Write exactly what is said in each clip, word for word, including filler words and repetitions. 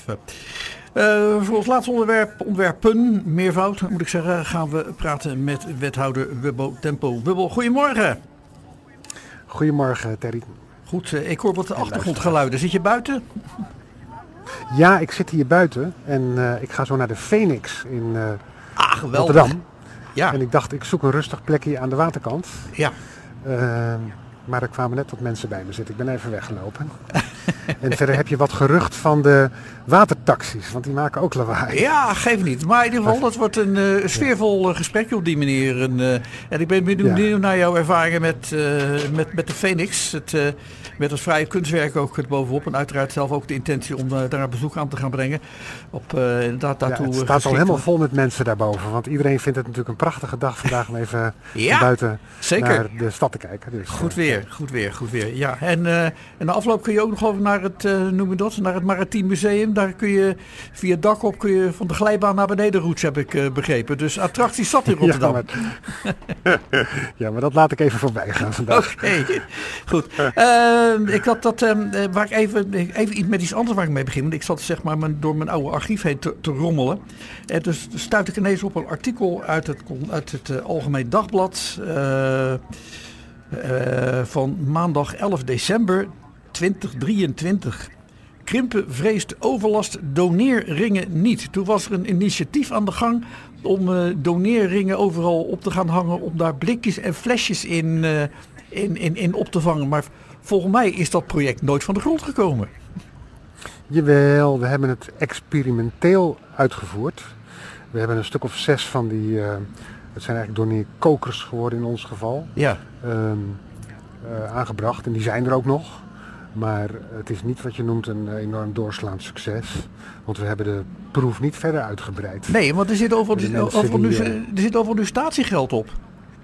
zelf. Uh, voor ons laatste onderwerp, onderwerpen, meervoud moet ik zeggen, gaan we praten met wethouder Wubbo Tempo. Wubbo, goedemorgen. Goedemorgen, Terry. Goed, uh, ik hoor wat achtergrondgeluiden. Zit je buiten? Ja, ik zit hier buiten en uh, ik ga zo naar de Phoenix in uh, ah, geweldig. Rotterdam. Ja. En ik dacht, ik zoek een rustig plekje aan de waterkant. Ja. Uh, maar er kwamen net wat mensen bij me zitten. Ik ben even weggelopen. En verder heb je wat gerucht van de watertaxis, want die maken ook lawaai. Ja, geef niet. Maar in ieder geval, dat wordt een uh, sfeervol uh, gesprekje op die manier. En, uh, en ik ben benieuwd ja. naar jouw ervaringen met, uh, met, met de Phoenix. Het, uh, met het vrije kunstwerk ook het bovenop. En uiteraard zelf ook de intentie om uh, daar een bezoek aan te gaan brengen. Op, uh, inderdaad, daartoe, ja, het staat al helemaal vol met mensen daarboven. Want iedereen vindt het natuurlijk een prachtige dag vandaag om even ja, buiten zeker. naar de stad te kijken. Dus, goed weer, uh, goed weer, goed weer. Ja. En, uh, en na afloop kun je ook nog over naar het, uh, noem je dat, naar het Maritiem Museum. Daar kun je via het dak op kun je van de glijbaan naar beneden roets, heb ik uh, begrepen. Dus attractie zat in Rotterdam. Ja maar, ja, maar dat laat ik even voorbij gaan vandaag. Oké, okay. Goed. Uh, ik had dat, uh, waar ik even, even iets met iets anders waar ik mee begin. Want ik zat zeg maar mijn, door mijn oude archief heen te, te rommelen. En dus stuit ik ineens op een artikel uit het, uit het uh, Algemeen Dagblad. Uh, uh, van maandag elf december tweeduizend drieëntwintig. Krimpen vreest overlast, doneerringen niet. Toen was er een initiatief aan de gang om uh, doneerringen overal op te gaan hangen. Om daar blikjes en flesjes in, uh, in, in, in op te vangen. Maar volgens mij is dat project nooit van de grond gekomen. Jawel, we hebben het experimenteel uitgevoerd. We hebben een stuk of zes van die, uh, het zijn eigenlijk doneerkokers geworden in ons geval. Ja. Um, uh, aangebracht en die zijn er ook nog. Maar het is niet wat je noemt een enorm doorslaand succes. Want we hebben de proef niet verder uitgebreid. Nee, want er zit overal, overal, nu, er zit overal nu statiegeld op.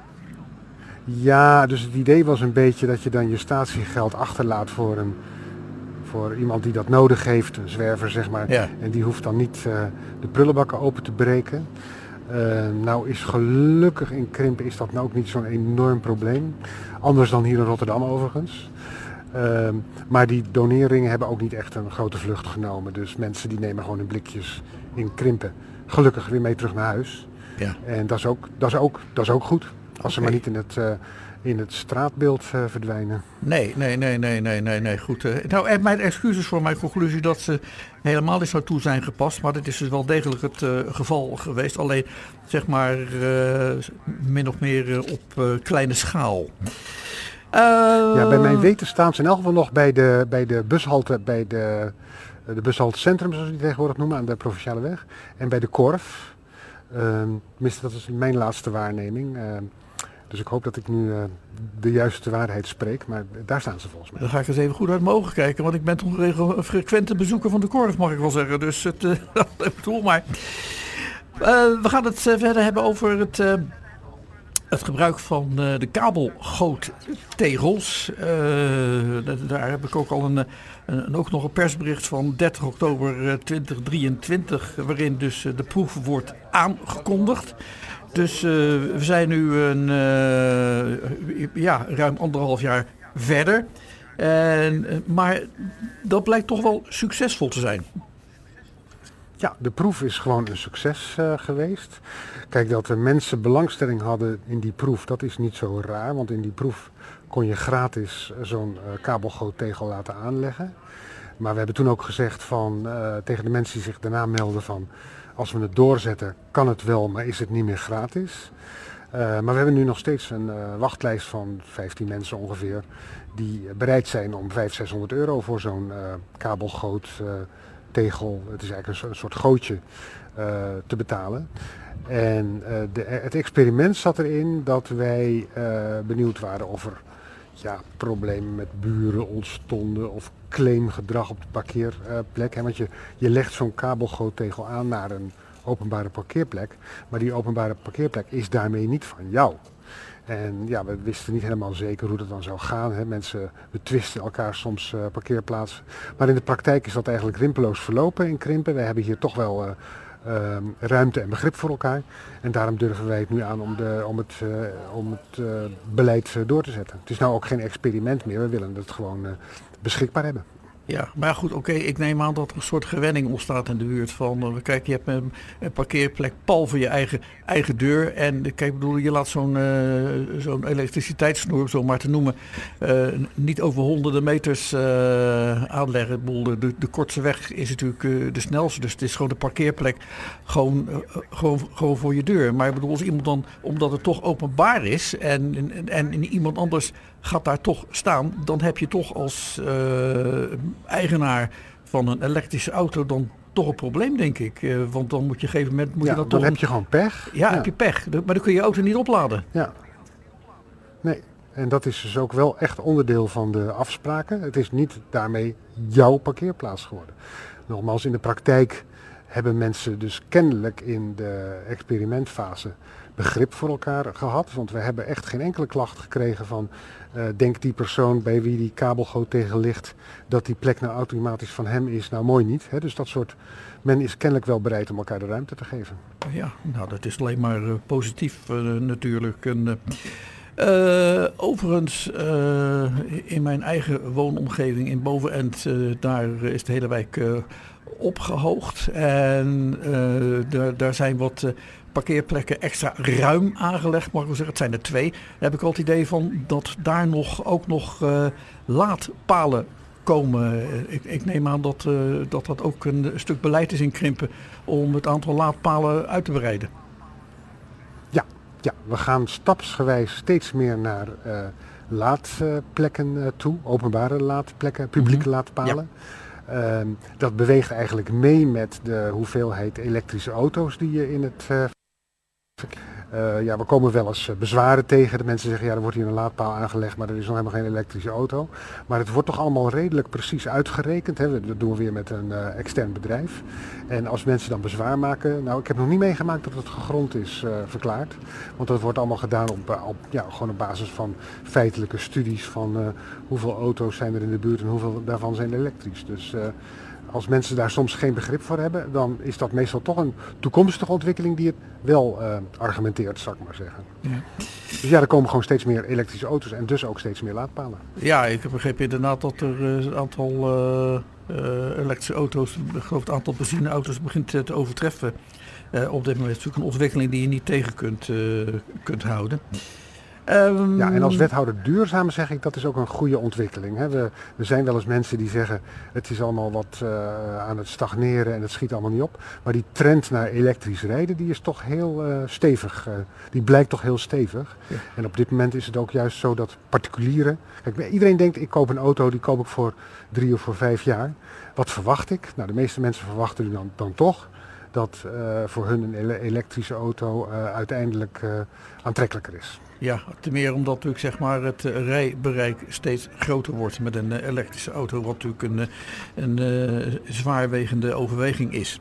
Ja, dus het idee was een beetje dat je dan je statiegeld achterlaat voor, een, voor iemand die dat nodig heeft. Een zwerver zeg maar. Ja. En die hoeft dan niet uh, de prullenbakken open te breken. Uh, nou is gelukkig in Krimpen is dat nou ook niet zo'n enorm probleem. Anders dan hier in Rotterdam overigens. Uh, maar die doneerringen hebben ook niet echt een grote vlucht genomen. Dus mensen die nemen gewoon hun blikjes in Krimpen gelukkig weer mee terug naar huis. Ja. En dat is ook, dat is ook, dat is ook goed. Als okay. ze maar niet in het, uh, in het straatbeeld uh, verdwijnen. Nee, nee, nee, nee, nee, nee, nee. Goed. Uh, nou, en mijn excuses voor mijn conclusie dat ze helemaal niet zo toe zijn gepast. Maar dit is dus wel degelijk het uh, geval geweest. Alleen, zeg maar, uh, min of meer uh, op uh, kleine schaal. Uh, ja, bij mijn weten staan ze in elk geval nog bij de, bij de bushalte, bij de, de bushalte Centrum, zoals we die tegenwoordig noemen, aan de Provinciale Weg. En bij de Korf. Uh, tenminste, dat is mijn laatste waarneming. Uh, dus ik hoop dat ik nu uh, de juiste waarheid spreek, maar daar staan ze volgens mij. Dan ga ik eens even goed uit mijn ogen kijken, want ik ben toch een frequente bezoeker van de Korf, mag ik wel zeggen. Dus het, uh, ik bedoel maar. Uh, we gaan het uh, verder hebben over het... Uh, Het gebruik van uh, de kabelgoottegels. Uh, daar heb ik ook al een, een, ook nog een persbericht van dertig oktober tweeduizend drieëntwintig... waarin dus uh, de proef wordt aangekondigd. Dus uh, we zijn nu een, uh, ja, ruim anderhalf jaar verder. En, uh, maar dat blijkt toch wel succesvol te zijn. Ja, de proef is gewoon een succes uh, geweest. Kijk, dat de mensen belangstelling hadden in die proef, dat is niet zo raar. Want in die proef kon je gratis zo'n uh, kabelgoottegel laten aanleggen. Maar we hebben toen ook gezegd van, uh, tegen de mensen die zich daarna melden van... als we het doorzetten, kan het wel, maar is het niet meer gratis. Uh, maar we hebben nu nog steeds een uh, wachtlijst van vijftien mensen ongeveer... die bereid zijn om vijfhonderd, zeshonderd euro voor zo'n uh, kabelgoot... Uh, tegel, het is eigenlijk een soort gootje uh, te betalen. En uh, de, het experiment zat erin dat wij uh, benieuwd waren of er ja, problemen met buren ontstonden of claimgedrag op de parkeerplek. Hè? Want je, je legt zo'n kabelgoottegel aan naar een openbare parkeerplek, maar die openbare parkeerplek is daarmee niet van jou. En ja, we wisten niet helemaal zeker hoe dat dan zou gaan. Hè. Mensen betwisten elkaar soms uh, parkeerplaatsen. Maar in de praktijk is dat eigenlijk rimpeloos verlopen in Krimpen. Wij hebben hier toch wel uh, uh, ruimte en begrip voor elkaar. En daarom durven wij het nu aan om, de, om het, uh, om het uh, beleid uh, door te zetten. Het is nou ook geen experiment meer. We willen het gewoon uh, beschikbaar hebben. Ja, maar goed, oké, okay, ik neem aan dat er een soort gewenning ontstaat in de buurt van, uh, kijk, je hebt een, een parkeerplek pal voor je eigen, eigen deur en kijk, bedoel, je laat zo'n, uh, zo'n elektriciteitssnoer, zo maar te noemen, uh, niet over honderden meters uh, aanleggen. Bedoel, de, de kortste weg is natuurlijk uh, de snelste, dus het is gewoon de parkeerplek gewoon, uh, gewoon, gewoon voor je deur. Maar ik bedoel, als iemand dan, omdat het toch openbaar is en, en, en iemand anders gaat daar toch staan, dan heb je toch als uh, eigenaar van een elektrische auto dan toch een probleem, denk ik. Uh, want dan moet je op een gegeven moment... Moet ja, je dan, dan toch heb je gewoon pech. Ja, ja, heb je pech. Maar dan kun je je auto niet opladen. Ja. Nee, en dat is dus ook wel echt onderdeel van de afspraken. Het is niet daarmee jouw parkeerplaats geworden. Nogmaals, in de praktijk hebben mensen dus kennelijk in de experimentfase begrip voor elkaar gehad. Want we hebben echt geen enkele klacht gekregen van uh, denk die persoon bij wie die kabelgoot tegen ligt, dat die plek nou automatisch van hem is. Nou, mooi niet. Hè? Dus dat soort, men is kennelijk wel bereid om elkaar de ruimte te geven. Ja, nou dat is alleen maar uh, positief uh, natuurlijk. En, uh, uh, overigens, uh, in mijn eigen woonomgeving in Bovenend, uh, daar is de hele wijk uh, opgehoogd. En uh, daar, daar zijn wat uh, parkeerplekken extra ruim aangelegd, mag ik wel zeggen. Het zijn er twee. Daar heb ik al het idee van dat daar nog, ook nog uh, laadpalen komen. Ik, ik neem aan dat, uh, dat dat ook een, een stuk beleid is in Krimpen om het aantal laadpalen uit te breiden. Ja, ja, we gaan stapsgewijs steeds meer naar uh, laadplekken uh, toe. Openbare laadplekken, publieke mm-hmm. laadpalen. Ja. Uh, dat beweegt eigenlijk mee met de hoeveelheid elektrische auto's die je in het uh, Uh, ja, we komen wel eens bezwaren tegen. De mensen zeggen, ja, er wordt hier een laadpaal aangelegd, maar er is nog helemaal geen elektrische auto. Maar het wordt toch allemaal redelijk precies uitgerekend. Hè? Dat doen we weer met een uh, extern bedrijf. En als mensen dan bezwaar maken, nou, ik heb nog niet meegemaakt dat het gegrond is uh, verklaard. Want dat wordt allemaal gedaan op, op, ja, gewoon op basis van feitelijke studies van uh, hoeveel auto's zijn er in de buurt en hoeveel daarvan zijn elektrisch. Dus uh, als mensen daar soms geen begrip voor hebben, dan is dat meestal toch een toekomstige ontwikkeling die het wel uh, argumenteert, zou ik maar zeggen. Ja. Dus ja, er komen gewoon steeds meer elektrische auto's en dus ook steeds meer laadpalen. Ja, ik heb begrepen inderdaad dat er uh, een aantal uh, uh, elektrische auto's, ik geloof het aantal benzineauto's begint uh, te overtreffen. Uh, op dit moment is natuurlijk een ontwikkeling die je niet tegen kunt, uh, kunt houden. Um, ja, en als wethouder duurzaam zeg ik, dat is ook een goede ontwikkeling. Hè. We, er zijn wel eens mensen die zeggen, het is allemaal wat uh, aan het stagneren en het schiet allemaal niet op. Maar die trend naar elektrisch rijden, die is toch heel uh, stevig. Uh, die blijkt toch heel stevig. Ja. En op dit moment is het ook juist zo dat particulieren... Kijk, iedereen denkt, ik koop een auto, die koop ik voor drie of voor vijf jaar. Wat verwacht ik? Nou, de meeste mensen verwachten dan, dan toch dat uh, voor hun een ele- elektrische auto uh, uiteindelijk uh, aantrekkelijker is. Ja, ten meer omdat natuurlijk zeg maar het rijbereik steeds groter wordt met een elektrische auto, wat natuurlijk een, een, een zwaarwegende overweging is.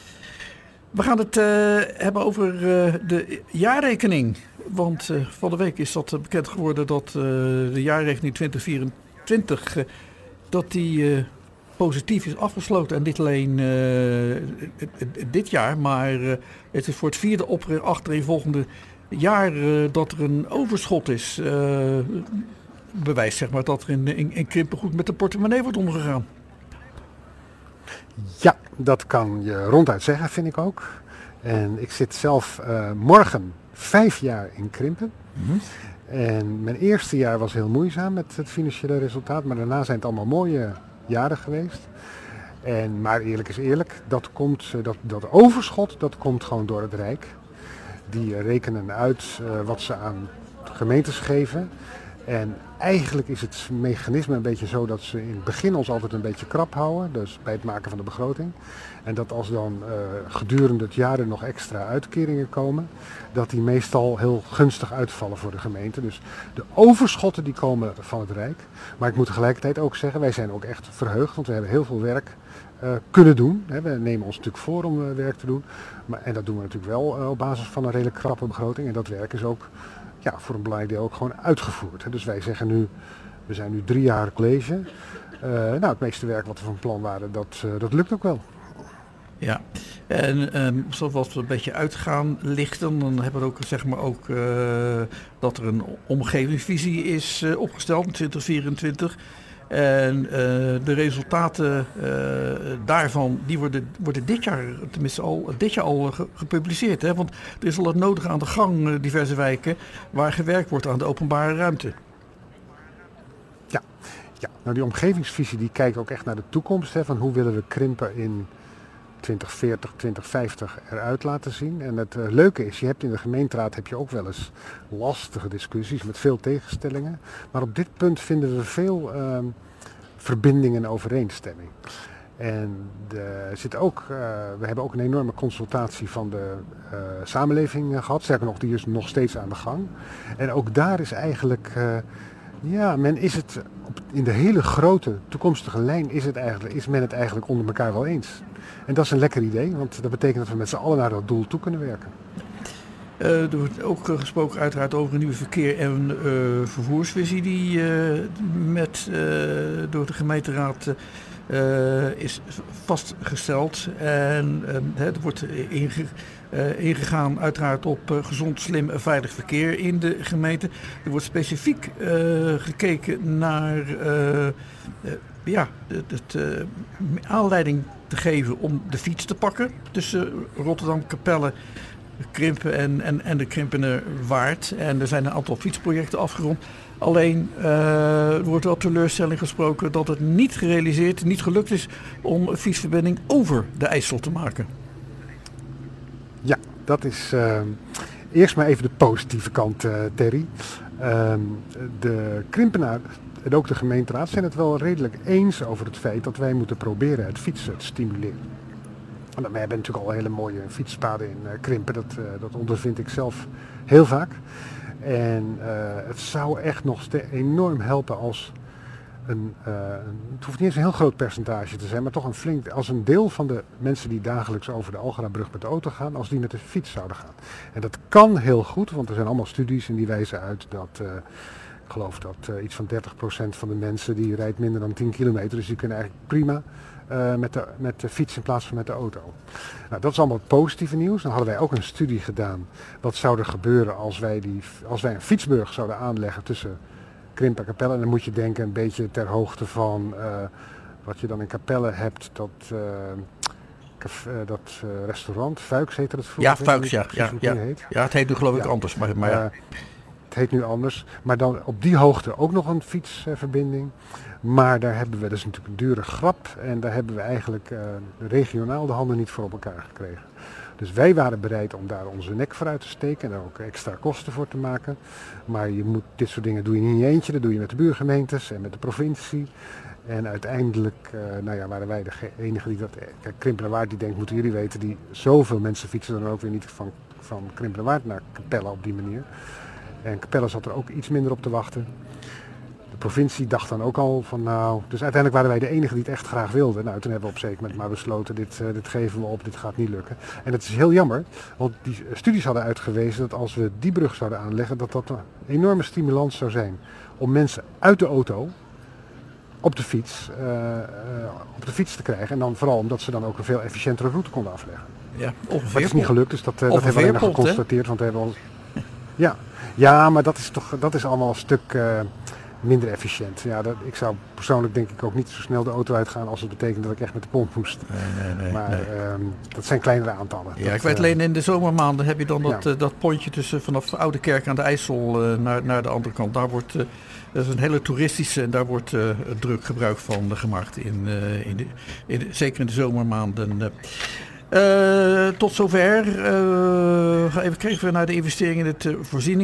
We gaan het uh, hebben over uh, de jaarrekening. Want uh, van de week is dat bekend geworden dat uh, de jaarrekening twintig vierentwintig uh, dat die uh, positief is afgesloten. En niet alleen uh, dit jaar, maar uh, het is voor het vierde op achtereenvolgende jaar uh, dat er een overschot is. Uh, bewijst zeg maar dat er in, in, in Krimpen goed met de portemonnee wordt omgegaan. Ja, dat kan je ronduit zeggen, vind ik ook. En ik zit zelf uh, morgen vijf jaar in Krimpen. Mm-hmm. En mijn eerste jaar was heel moeizaam met het financiële resultaat. Maar daarna zijn het allemaal mooie jaren geweest. En, maar eerlijk is eerlijk, dat, komt, dat, dat overschot dat komt gewoon door het Rijk. Die rekenen uit uh, wat ze aan gemeentes geven. En eigenlijk is het mechanisme een beetje zo dat ze in het begin ons altijd een beetje krap houden. Dus bij het maken van de begroting. En dat als dan uh, gedurende het jaar er nog extra uitkeringen komen, dat die meestal heel gunstig uitvallen voor de gemeente. Dus de overschotten die komen van het Rijk. Maar ik moet tegelijkertijd ook zeggen, wij zijn ook echt verheugd, want we hebben heel veel werk uh, kunnen doen. He, we nemen ons natuurlijk voor om uh, werk te doen. Maar, en dat doen we natuurlijk wel uh, op basis van een redelijk krappe begroting. En dat werk is ook ja, voor een belangrijk deel ook gewoon uitgevoerd. He. Dus wij zeggen nu, we zijn nu drie jaar college. Uh, nou, het meeste werk wat we van plan waren, dat, uh, dat lukt ook wel. Ja, en um, zoals we een beetje uit gaan lichten, dan hebben we ook, zeg maar ook uh, dat er een omgevingsvisie is uh, opgesteld in twintig vierentwintig. En uh, de resultaten uh, daarvan die worden, worden dit jaar, tenminste al dit jaar al gepubliceerd. Hè? Want er is al het nodige aan de gang, uh, diverse wijken, waar gewerkt wordt aan de openbare ruimte. Ja, ja. Nou die omgevingsvisie die kijkt ook echt naar de toekomst. Hè, van hoe willen we Krimpen in twintig veertig, twintig vijftig eruit laten zien. En het uh, leuke is, je hebt in de gemeenteraad heb je ook wel eens lastige discussies met veel tegenstellingen. Maar op dit punt vinden we veel uh, verbinding en overeenstemming. En de, zit ook, uh, we hebben ook een enorme consultatie van de uh, samenleving uh, gehad. Sterker nog, die is nog steeds aan de gang. En ook daar is eigenlijk, uh, ja, men is het op, in de hele grote toekomstige lijn is, het eigenlijk, is men het eigenlijk onder elkaar wel eens. En dat is een lekker idee, want dat betekent dat we met z'n allen naar dat doel toe kunnen werken. Uh, er wordt ook uh, gesproken uiteraard over een nieuwe verkeer- en uh, vervoersvisie die uh, met, uh, door de gemeenteraad uh, is vastgesteld. En uh, er wordt inge, uh, ingegaan uiteraard op uh, gezond, slim en veilig verkeer in de gemeente. Er wordt specifiek uh, gekeken naar uh, uh, ja, het, het, uh, aanleiding te geven om de fiets te pakken tussen Rotterdam, Capelle, Krimpen en, en, en de Krimpener Waard. En er zijn een aantal fietsprojecten afgerond. Alleen uh, er wordt wel teleurstelling gesproken dat het niet gerealiseerd, niet gelukt is om een fietsverbinding over de IJssel te maken. Ja, dat is uh, eerst maar even de positieve kant, uh, Terry. Uh, de Krimpenaar en ook de gemeenteraad zijn het wel redelijk eens over het feit dat wij moeten proberen het fietsen te stimuleren. We hebben natuurlijk al hele mooie fietspaden in uh, Krimpen, dat, uh, dat ondervind ik zelf heel vaak. En uh, het zou echt nog ste- enorm helpen als een, uh, een, het hoeft niet eens een heel groot percentage te zijn, maar toch een flink, als een deel van de mensen die dagelijks over de Algerabrug met de auto gaan, als die met de fiets zouden gaan. En dat kan heel goed, want er zijn allemaal studies en die wijzen uit dat, uh, ik geloof dat uh, iets van dertig procent van de mensen die rijdt minder dan tien kilometer, dus die kunnen eigenlijk prima Uh, met, de, met de fiets in plaats van met de auto. Nou, dat is allemaal het positieve nieuws. Dan hadden wij ook een studie gedaan. Wat zou er gebeuren als wij, die, als wij een fietsbrug zouden aanleggen tussen Krimpen en Capelle. En dan moet je denken een beetje ter hoogte van uh, wat je dan in Capelle hebt. Dat, uh, café, uh, dat uh, restaurant, Fuiks heette het vroeger. Ja, Fuiks, ja. Ja, ja. Heet. ja, het heet nu geloof ik ja. anders. Maar, maar ja. uh, het heet nu anders. Maar dan op die hoogte ook nog een fietsverbinding. Maar daar hebben we, dat is natuurlijk een dure grap en daar hebben we eigenlijk uh, regionaal de handen niet voor op elkaar gekregen. Dus wij waren bereid om daar onze nek voor uit te steken en daar ook extra kosten voor te maken. Maar je moet, dit soort dingen doe je niet in je eentje, dat doe je met de buurgemeentes en met de provincie. En uiteindelijk uh, nou ja, waren wij de enige die dat... Kijk, Krimpenerwaard die denkt, moeten jullie weten, die zoveel mensen fietsen dan ook weer niet van, van Krimpenerwaard naar Capelle op die manier. En Capelle zat er ook iets minder op te wachten. De provincie dacht dan ook al van nou, dus uiteindelijk waren wij de enige die het echt graag wilden. Nou, toen hebben we op zeker moment maar besloten, dit, uh, dit geven we op, dit gaat niet lukken. En het is heel jammer, want die studies hadden uitgewezen dat als we die brug zouden aanleggen, dat dat een enorme stimulans zou zijn om mensen uit de auto op de fiets, uh, uh, op de fiets te krijgen. En dan vooral omdat ze dan ook een veel efficiëntere route konden afleggen. Ja, maar het is niet gelukt, dus dat, uh, dat hebben we alleen nog geconstateerd. Want we hebben al... ja. ja, maar dat is toch dat is allemaal een stuk... Uh, minder efficiënt. Ja, dat, ik zou persoonlijk denk ik ook niet zo snel de auto uitgaan als het betekent dat ik echt met de pomp moest. Nee, nee, nee, maar nee. Um, dat zijn kleinere aantallen. Ja, dat, ik weet alleen in de zomermaanden heb je dan dat, ja. uh, dat pontje tussen vanaf Oudekerk aan de IJssel uh, naar, naar de andere kant. Daar wordt, uh, dat is een hele toeristische en daar wordt uh, druk gebruik van uh, gemaakt. In, uh, in de, in de, zeker in de zomermaanden. Uh. Uh, tot zover. Uh, ga even kijken we naar de investering in het uh,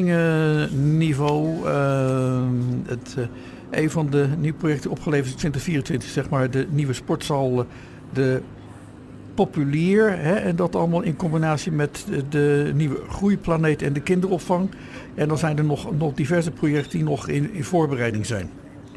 voorzieningenniveau. Uh, het, uh, een van de nieuwe projecten opgeleverd in twintig vierentwintig, zeg maar, de nieuwe sportzaal, de Populier. Hè, en dat allemaal in combinatie met de nieuwe Groeiplaneet en de kinderopvang. En dan zijn er nog, nog diverse projecten die nog in, in voorbereiding zijn.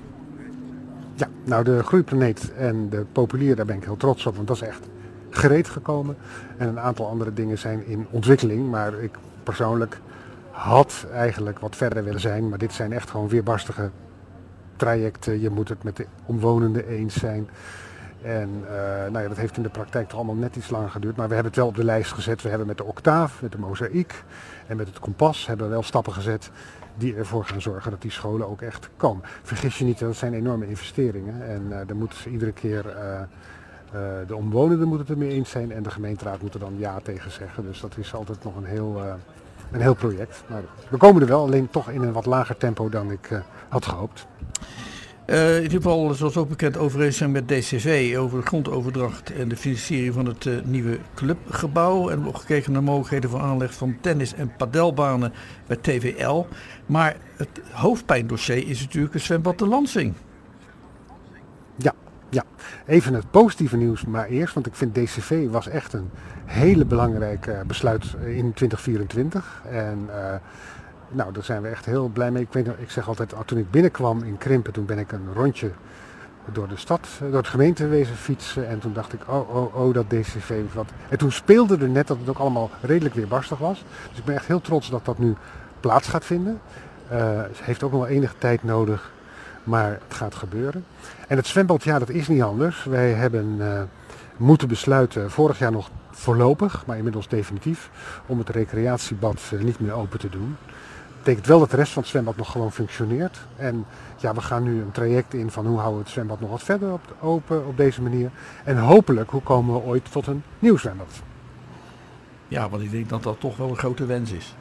Ja, nou de Groeiplaneet en de Populier, daar ben ik heel trots op, want dat is echt gereed gekomen. En een aantal andere dingen zijn in ontwikkeling. Maar ik persoonlijk had eigenlijk wat verder willen zijn. Maar dit zijn echt gewoon weerbarstige trajecten. Je moet het met de omwonenden eens zijn. En uh, nou ja, dat heeft in de praktijk toch allemaal net iets langer geduurd. Maar we hebben het wel op de lijst gezet. We hebben met de Octaaf, met de Mozaïek en met het Kompas hebben we wel stappen gezet die ervoor gaan zorgen dat die scholen ook echt komen. Vergis je niet, dat zijn enorme investeringen. En uh, daar moet iedere keer, uh, uh, de omwonenden moeten het er mee eens zijn en de gemeenteraad moet er dan ja tegen zeggen. Dus dat is altijd nog een heel, uh, een heel project. Maar we komen er wel, alleen toch in een wat lager tempo dan ik uh, had gehoopt. Uh, in ieder geval, zoals ook bekend, overeenstemming met D C V over de grondoverdracht en de financiering van het uh, nieuwe clubgebouw. En we hebben ook gekeken naar mogelijkheden voor aanleg van tennis- en padelbanen bij T V L. Maar het hoofdpijndossier is natuurlijk het zwembad de Lansing. Ja, ja, even het positieve nieuws maar eerst, want ik vind D C V was echt een hele belangrijke besluit in twintig vierentwintig. En uh, nou, daar zijn we echt heel blij mee. Ik, weet, ik zeg altijd, toen ik binnenkwam in Krimpen, toen ben ik een rondje door de stad, door het gemeente wezen fietsen. En toen dacht ik, oh, oh, oh, dat D C V wat. En toen speelde er net dat het ook allemaal redelijk weerbarstig was. Dus ik ben echt heel trots dat dat nu plaats gaat vinden. Uh, het heeft ook nog wel enige tijd nodig, maar het gaat gebeuren. En het zwembad, ja, dat is niet anders. Wij hebben uh, moeten besluiten, vorig jaar nog voorlopig, maar inmiddels definitief, om het recreatiebad uh, niet meer open te doen. Dat betekent wel dat de rest van het zwembad nog gewoon functioneert. En ja, we gaan nu een traject in van hoe houden we het zwembad nog wat verder op, open op deze manier. En hopelijk, hoe komen we ooit tot een nieuw zwembad? Ja, want ik denk dat dat toch wel een grote wens is.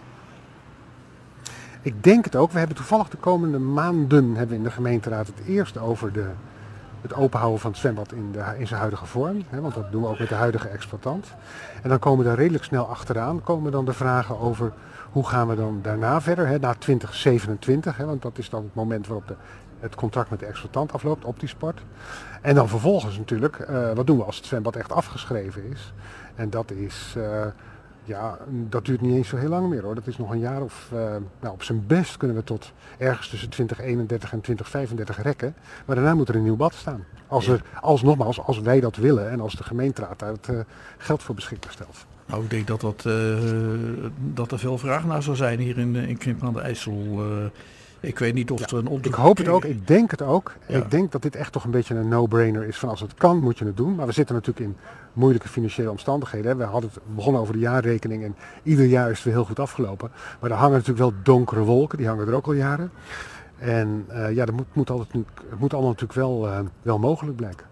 Ik denk het ook. We hebben toevallig de komende maanden hebben we in de gemeenteraad het eerst over de, het openhouden van het zwembad in, de, in zijn huidige vorm. Hè, want dat doen we ook met de huidige exploitant. En dan komen we daar redelijk snel achteraan. Komen dan de vragen over hoe gaan we dan daarna verder, hè, na twintig zevenentwintig. Hè, want dat is dan het moment waarop de, het contract met de exploitant afloopt, Optisport. En dan vervolgens natuurlijk, uh, wat doen we als het zwembad echt afgeschreven is. En dat is... Uh, Ja, dat duurt niet eens zo heel lang meer hoor. Dat is nog een jaar of, uh, nou op zijn best kunnen we tot ergens tussen twintig eenendertig en twintig vijfendertig rekken. Maar daarna moet er een nieuw bad staan. Als, er, als nogmaals, als wij dat willen en als de gemeenteraad daar het uh, geld voor beschikbaar stelt. Nou, ik denk dat, dat, uh, dat er veel vraag naar zou zijn hier in, in Krimpen aan de IJssel. Uh, ik weet niet of ja, er een onderzoek... Ik hoop het ook, ik denk het ook. Ja. Ik denk dat dit echt toch een beetje een no-brainer is van als het kan moet je het doen. Maar we zitten natuurlijk in moeilijke financiële omstandigheden. Hè. We hadden het begonnen over de jaarrekening en ieder jaar is het weer heel goed afgelopen. Maar er hangen natuurlijk wel donkere wolken, die hangen er ook al jaren. En uh, ja, dat moet, moet altijd, het moet allemaal natuurlijk wel, uh, wel mogelijk blijken.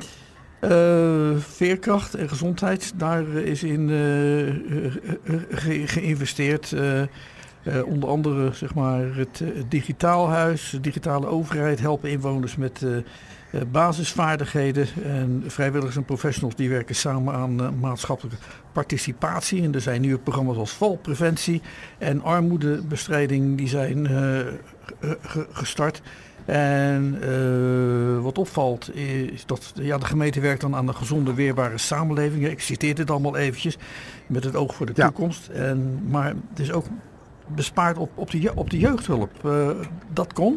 Uh, veerkracht en gezondheid, daar is in uh, ge- geïnvesteerd. Uh, Uh, onder andere zeg maar, het uh, digitaal huis, de digitale overheid helpen inwoners met uh, uh, basisvaardigheden. En vrijwilligers en professionals die werken samen aan uh, maatschappelijke participatie. En er zijn nieuwe programma's als valpreventie en armoedebestrijding die zijn uh, g- gestart. En uh, wat opvalt is dat ja, de gemeente werkt dan aan een gezonde, weerbare samenleving. Ik citeer dit allemaal eventjes met het oog voor de ja. toekomst. En, maar het is ook bespaard op, op, de, op de jeugdhulp. Uh, dat kon?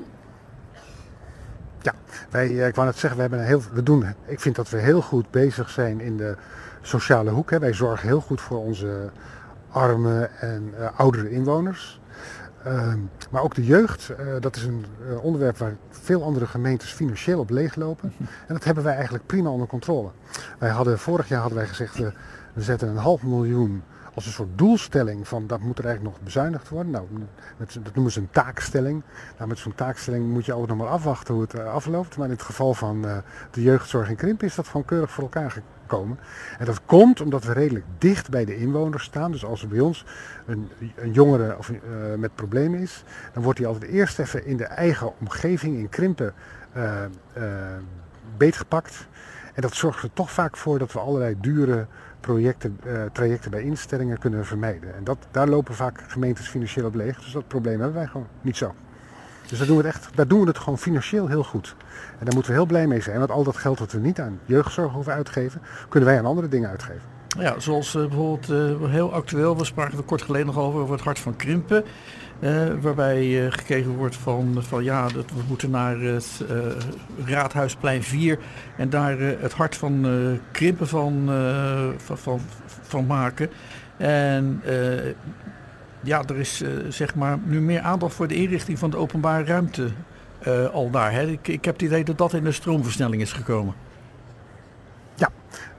Ja, wij, ik wou net zeggen, we hebben een heel, we doen, ik vind dat we heel goed bezig zijn in de sociale hoek. Hè. Wij zorgen heel goed voor onze arme en uh, oudere inwoners. Uh, maar ook de jeugd, uh, dat is een uh, onderwerp waar veel andere gemeentes financieel op leeglopen. En dat hebben wij eigenlijk prima onder controle. Wij hadden, vorig jaar hadden wij gezegd, uh, we zetten een half miljoen als een soort doelstelling van dat moet er eigenlijk nog bezuinigd worden. Nou, met, dat noemen ze een taakstelling. Nou, met zo'n taakstelling moet je ook nog maar afwachten hoe het uh, afloopt. Maar in het geval van uh, de jeugdzorg in Krimpen is dat gewoon keurig voor elkaar gekomen. En dat komt omdat we redelijk dicht bij de inwoners staan. Dus als er bij ons een, een jongere of, uh, met problemen is, dan wordt hij altijd eerst even in de eigen omgeving in Krimpen uh, uh, beetgepakt. En dat zorgt er toch vaak voor dat we allerlei dure projecten, uh, trajecten bij instellingen kunnen vermijden. En dat, daar lopen vaak gemeentes financieel op leeg. Dus dat probleem hebben wij gewoon niet zo. Dus daar doen we het echt, daar doen we het gewoon financieel heel goed. En daar moeten we heel blij mee zijn. Want al dat geld dat we niet aan jeugdzorg hoeven uitgeven, kunnen wij aan andere dingen uitgeven. Ja, zoals uh, bijvoorbeeld uh, heel actueel, we spraken er kort geleden nog over, over het Hart van Krimpen. Uh, waarbij uh, gekeken wordt van, van ja, dat we moeten naar het uh, Raadhuisplein vier en daar uh, het Hart van uh, Krimpen van, uh, van, van, van maken. En uh, ja, er is uh, zeg maar nu meer aandacht voor de inrichting van de openbare ruimte uh, al daar. Hè. Ik, ik heb het idee dat dat in de stroomversnelling is gekomen.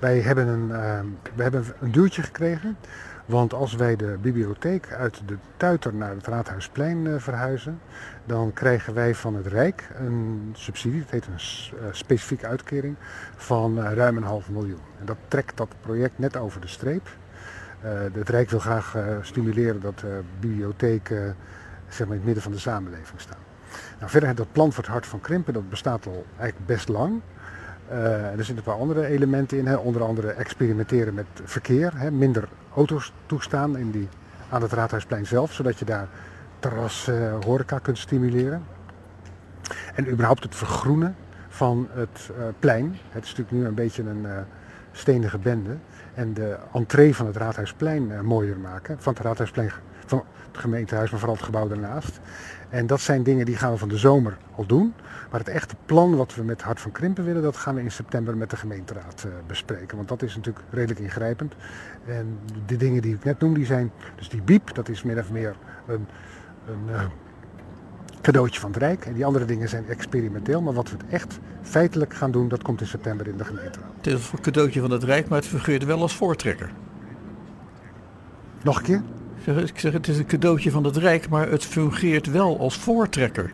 wij hebben een, uh, we hebben een duwtje gekregen. Want als wij de bibliotheek uit de Tuiter naar het Raadhuisplein uh, verhuizen, dan krijgen wij van het Rijk een subsidie, dat heet een uh, specifieke uitkering, van uh, ruim een half miljoen. En dat trekt dat project net over de streep. Uh, het Rijk wil graag uh, stimuleren dat uh, bibliotheken uh, zeg maar in het midden van de samenleving staan. Nou, verder dat plan voor het Hart van Krimpen, dat bestaat al eigenlijk best lang. Uh, er zitten een paar andere elementen in, hè. Onder andere experimenteren met verkeer, hè. Minder auto's toestaan in die, aan het Raadhuisplein zelf, zodat je daar terras, uh, horeca kunt stimuleren. En überhaupt het vergroenen van het uh, plein. Het is natuurlijk nu een beetje een uh, stenige bende. En de entree van het Raadhuisplein uh, mooier maken. Van het Raadhuisplein, van het gemeentehuis, maar vooral het gebouw daarnaast. En dat zijn dingen die gaan we van de zomer al doen. Maar het echte plan wat we met Hart van Krimpen willen, dat gaan we in september met de gemeenteraad uh, bespreken. Want dat is natuurlijk redelijk ingrijpend. En de dingen die ik net noem, die zijn, dus die biep, dat is min of meer een, een uh, cadeautje van het Rijk. En die andere dingen zijn experimenteel. Maar wat we het echt feitelijk gaan doen, dat komt in september in de gemeenteraad. Het is een cadeautje van het Rijk, maar het fungeert wel als voortrekker. Nog een keer? Ik zeg, het is een cadeautje van het Rijk, maar het fungeert wel als voortrekker.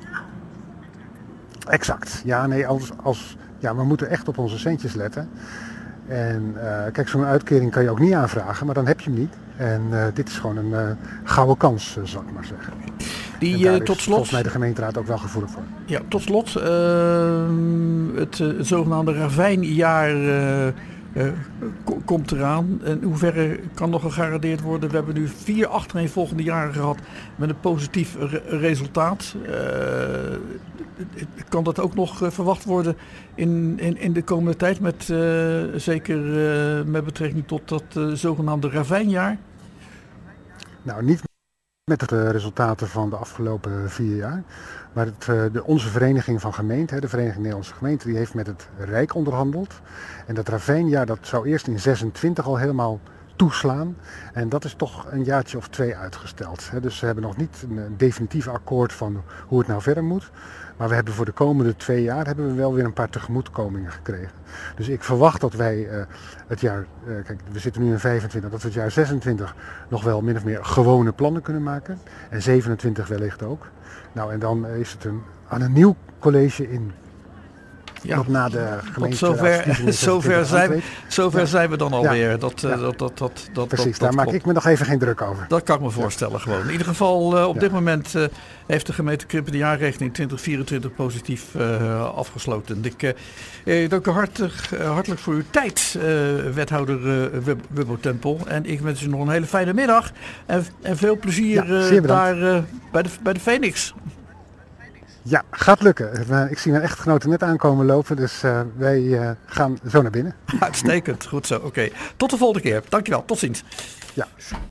Exact. Ja, nee, als, als, ja, we moeten echt op onze centjes letten. En uh, kijk, zo'n uitkering kan je ook niet aanvragen, maar dan heb je hem niet. En uh, dit is gewoon een uh, gouden kans, uh, zal ik maar zeggen. Die, en daar uh, is tot slot, volgens mij de gemeenteraad ook wel gevoelig voor. Ja, tot slot, uh, het, uh, het zogenaamde ravijnjaar uh, uh, k- komt eraan. In hoeverre kan nog gegarandeerd worden? We hebben nu vier achtereenvolgende jaren gehad met een positief re- resultaat. Uh, kan dat ook nog uh, verwacht worden in, in, in de komende tijd, met, uh, zeker uh, met betrekking tot dat uh, zogenaamde ravijnjaar? Nou, niet met de resultaten van de afgelopen vier jaar. Maar het, de, onze vereniging van gemeenten, de Vereniging Nederlandse Gemeenten, die heeft met het Rijk onderhandeld. En dat ravijnjaar, dat zou eerst in zesentwintig al helemaal toeslaan. En dat is toch een jaartje of twee uitgesteld. Dus we hebben nog niet een definitief akkoord van hoe het nou verder moet. Maar we hebben voor de komende twee jaar hebben we wel weer een paar tegemoetkomingen gekregen. Dus ik verwacht dat wij uh, het jaar, uh, kijk, we zitten nu in vijfentwintig, dat we het jaar zesentwintig nog wel min of meer gewone plannen kunnen maken. En zevenentwintig wellicht ook. Nou, en dan is het een, aan een nieuw college in. Ja, tot na de gemeente. Zover, zover, zijn, zover ja. zijn we dan alweer. Ja. Dat, Ja. dat, dat, dat, dat, Precies, dat, dat daar maak klopt. ik me nog even geen druk over. Dat kan ik me voorstellen, ja. gewoon. In ieder geval, uh, op ja. dit moment uh, heeft de gemeente Krimpen de jaarrekening twintig vierentwintig positief uh, afgesloten. Ik uh, dank u hartelijk, uh, hartelijk voor uw tijd, uh, wethouder uh, Wubbo Tempel. En ik wens u nog een hele fijne middag. En, en veel plezier ja, uh, daar uh, bij, de, bij de Phoenix. Ja, gaat lukken. Ik zie mijn echtgenoten net aankomen lopen, dus uh, wij uh, gaan zo naar binnen. Uitstekend, goed zo. Oké, okay. Tot de volgende keer. Dankjewel, tot ziens. Ja.